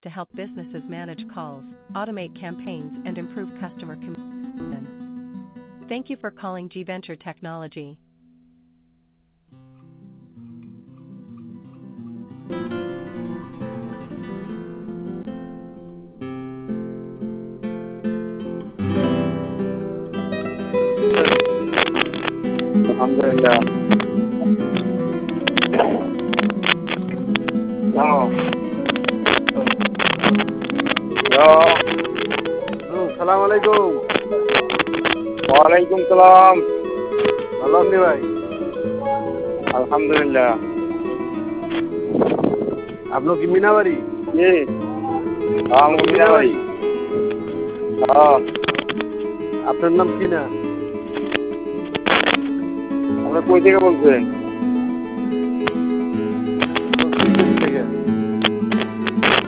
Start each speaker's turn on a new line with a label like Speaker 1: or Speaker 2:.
Speaker 1: to help businesses manage calls, automate campaigns, and improve customer communication. Thank you for calling G Venture Technology.
Speaker 2: Alhamdulillah. No. No.
Speaker 3: সালাম আলাইকুম।
Speaker 2: ওয়ালাইকুম সালাম।
Speaker 3: ভালো আপনি ভাই?
Speaker 2: আলহামদুলিল্লাহ।
Speaker 3: আপনার কি মিনাবাড়ি?
Speaker 2: জি। আমি মিনাবাড়ি। হ্যাঁ।
Speaker 3: আপনার নাম কি না?
Speaker 2: আপনি কই থেকে বলছেন?